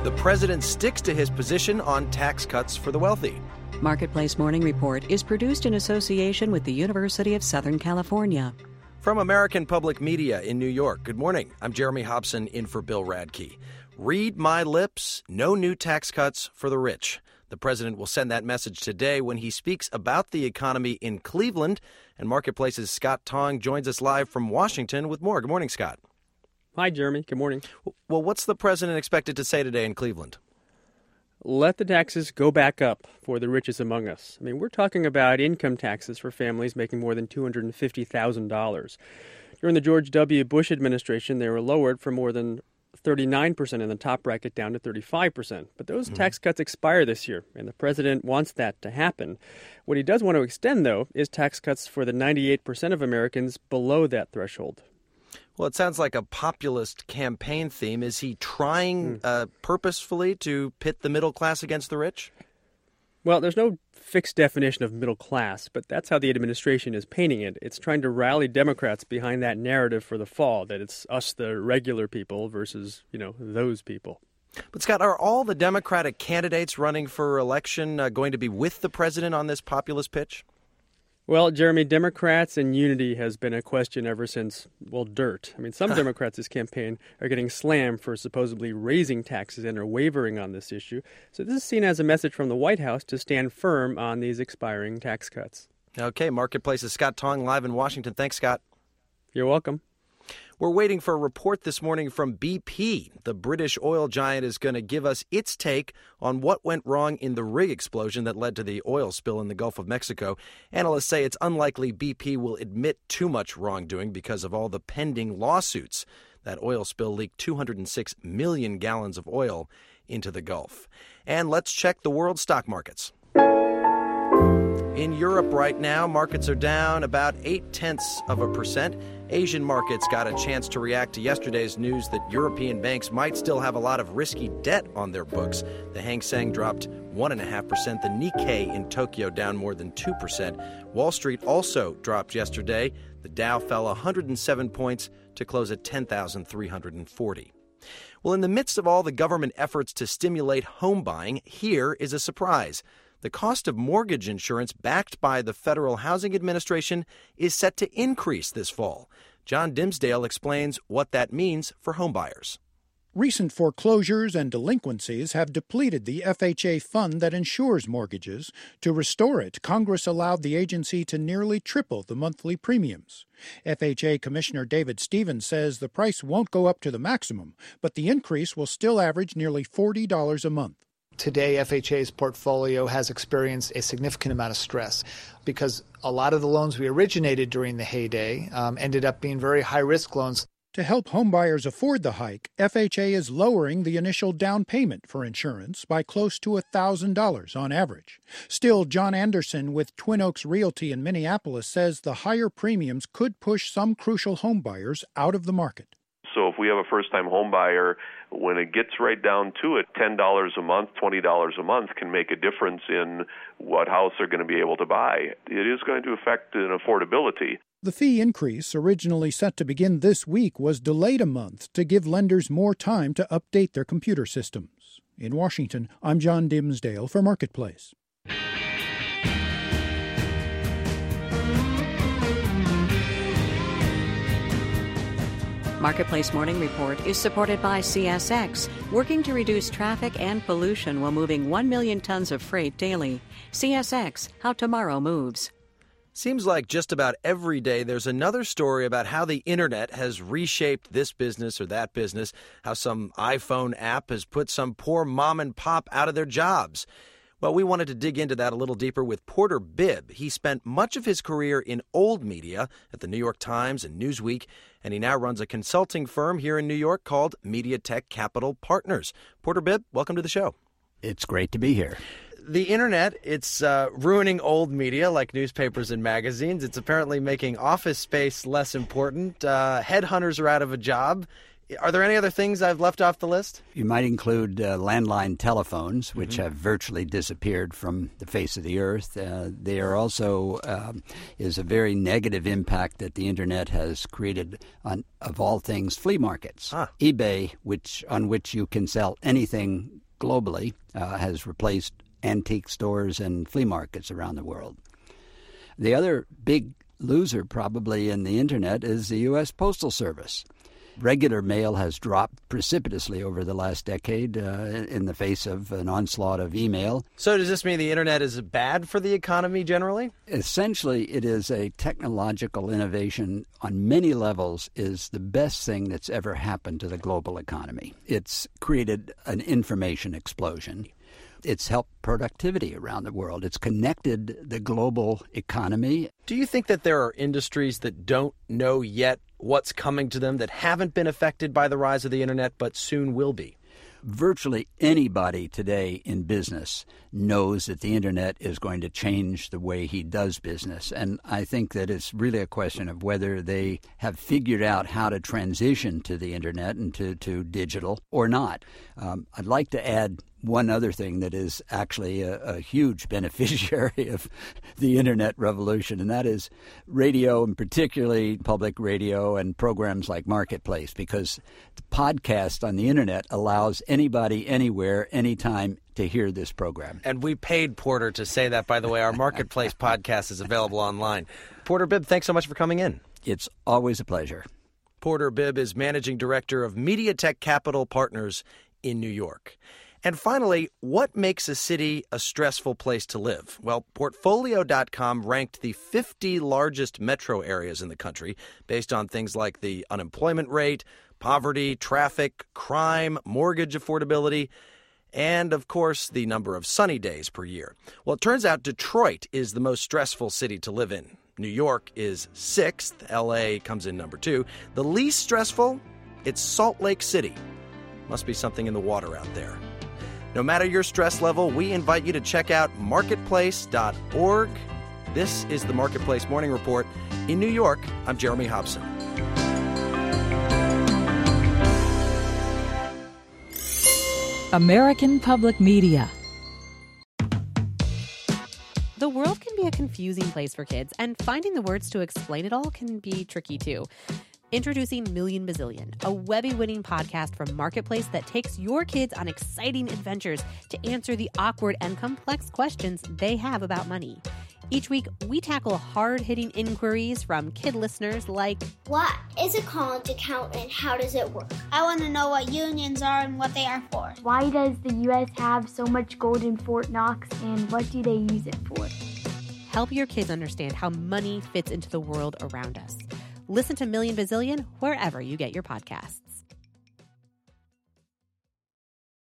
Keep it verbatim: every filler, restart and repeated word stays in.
The president sticks to his position on tax cuts for the wealthy. Marketplace Morning Report is produced in association with the University of Southern California. From American Public Media in New York, good morning. I'm Jeremy Hobson in for Bill Radke. Read my lips, no new tax cuts for the rich. The president will send that message today when he speaks about the economy in Cleveland. And Marketplace's Scott Tong joins us live from Washington with more. Good morning, Scott. Hi, Jeremy. Good morning. Well, what's the president expected to say today in Cleveland? Let the taxes go back up for the richest among us. I mean, we're talking about income taxes for families making more than two hundred fifty thousand dollars. During the George W. Bush administration, they were lowered from more than thirty-nine percent in the top bracket down to thirty-five percent. But those mm-hmm. tax cuts expire this year, and the president wants that to happen. What he does want to extend, though, is tax cuts for the ninety-eight percent of Americans below that threshold. Well, it sounds like a populist campaign theme. Is he trying mm. uh, purposefully to pit the middle class against the rich? Well, there's no fixed definition of middle class, but that's how the administration is painting it. It's trying to rally Democrats behind that narrative for the fall, that it's us, the regular people, versus, you know, those people. But, Scott, are all the Democratic candidates running for election uh, going to be with the president on this populist pitch? Well, Jeremy, Democrats and unity has been a question ever since, well, dirt. I mean, some Democrats this campaign are getting slammed for supposedly raising taxes and are wavering on this issue. So this is seen as a message from the White House to stand firm on these expiring tax cuts. Okay, Marketplace's Scott Tong live in Washington. Thanks, Scott. You're welcome. We're waiting for a report this morning from B P. The British oil giant is going to give us its take on what went wrong in the rig explosion that led to the oil spill in the Gulf of Mexico. Analysts say it's unlikely B P will admit too much wrongdoing because of all the pending lawsuits. That oil spill leaked two hundred six million gallons of oil into the Gulf. And let's check the world stock markets. In Europe right now, markets are down about eight-tenths of a percent. Asian markets got a chance to react to yesterday's news that European banks might still have a lot of risky debt on their books. The Hang Seng dropped one point five percent. The Nikkei in Tokyo down more than two percent. Wall Street also dropped yesterday. The Dow fell one hundred seven points to close at ten thousand three hundred forty. Well, in the midst of all the government efforts to stimulate home buying, here is a surprise. The cost of mortgage insurance backed by the Federal Housing Administration is set to increase this fall. John Dimsdale explains what that means for homebuyers. Recent foreclosures and delinquencies have depleted the F H A fund that insures mortgages. To restore it, Congress allowed the agency to nearly triple the monthly premiums. F H A Commissioner David Stevens says the price won't go up to the maximum, but the increase will still average nearly forty dollars a month. Today, F H A's portfolio has experienced a significant amount of stress because a lot of the loans we originated during the heyday um, ended up being very high-risk loans. To help homebuyers afford the hike, F H A is lowering the initial down payment for insurance by close to one thousand dollars on average. Still, John Anderson with Twin Oaks Realty in Minneapolis says the higher premiums could push some crucial homebuyers out of the market. So if we have a first-time home buyer, when it gets right down to it, ten dollars a month, twenty dollars a month can make a difference in what house they're going to be able to buy. It is going to affect an affordability. The fee increase, originally set to begin this week, was delayed a month to give lenders more time to update their computer systems. In Washington, I'm John Dimsdale for Marketplace. Marketplace Morning Report is supported by C S X, working to reduce traffic and pollution while moving one million tons of freight daily. C S X, how tomorrow moves. Seems like just about every day there's another story about how the internet has reshaped this business or that business, how some iPhone app has put some poor mom and pop out of their jobs. Well, we wanted to dig into that a little deeper with Porter Bibb. He spent much of his career in old media at the New York Times and Newsweek, and he now runs a consulting firm here in New York called MediaTek Capital Partners. Porter Bibb, welcome to the show. It's great to be here. The internet, it's uh, ruining old media like newspapers and magazines. It's apparently making office space less important. Uh, headhunters are out of a job. Are there any other things I've left off the list? You might include uh, landline telephones, which mm-hmm. have virtually disappeared from the face of the earth. Uh, they are also um, is a very negative impact that the internet has created on, of all things, flea markets. Ah. eBay, which on which you can sell anything globally, uh, has replaced antique stores and flea markets around the world. The other big loser probably in the internet is the U S Postal Service. Regular mail has dropped precipitously over the last decade uh, in the face of an onslaught of email. So does this mean the internet is bad for the economy generally? Essentially, it is a technological innovation on many levels, is the best thing that's ever happened to the global economy. It's created an information explosion. It's helped productivity around the world. It's connected the global economy. Do you think that there are industries that don't know yet what's coming to them, that haven't been affected by the rise of the internet but soon will be? Virtually anybody today in business knows that the internet is going to change the way he does business. And I think that it's really a question of whether they have figured out how to transition to the internet and to, to digital or not. Um, I'd like to add one other thing that is actually a, a huge beneficiary of the internet revolution, and that is radio, and particularly public radio and programs like Marketplace, because the podcast on the internet allows anybody, anywhere, anytime to hear this program. And we paid Porter to say that, by the way. Our Marketplace podcast is available online. Porter Bibb, thanks so much for coming in. It's always a pleasure. Porter Bibb is Managing Director of MediaTek Capital Partners in New York. And finally, what makes a city a stressful place to live? Well, Portfolio dot com ranked the fifty largest metro areas in the country based on things like the unemployment rate, poverty, traffic, crime, mortgage affordability, and, of course, the number of sunny days per year. Well, it turns out Detroit is the most stressful city to live in. New York is sixth. L A comes in number two. The least stressful, it's Salt Lake City. Must be something in the water out there. No matter your stress level, we invite you to check out marketplace dot org. This is the Marketplace Morning Report. In New York, I'm Jeremy Hobson. American Public Media. The world can be a confusing place for kids, and finding the words to explain it all can be tricky too. Introducing Million Bazillion, a Webby-winning podcast from Marketplace that takes your kids on exciting adventures to answer the awkward and complex questions they have about money. Each week, we tackle hard-hitting inquiries from kid listeners like, what is a college account and how does it work? I want to know what unions are and what they are for. Why does the U S have so much gold in Fort Knox, and what do they use it for? Help your kids understand how money fits into the world around us. Listen to Million Bazillion wherever you get your podcasts.